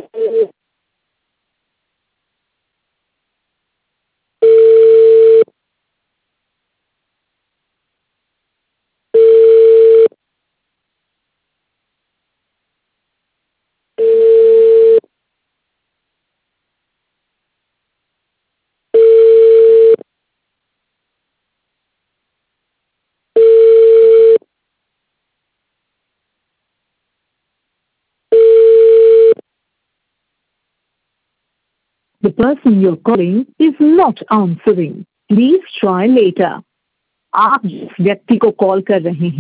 The person you're calling is not answering. Please try later. आप जिस व्यक्ति को कॉल कर रहे हैं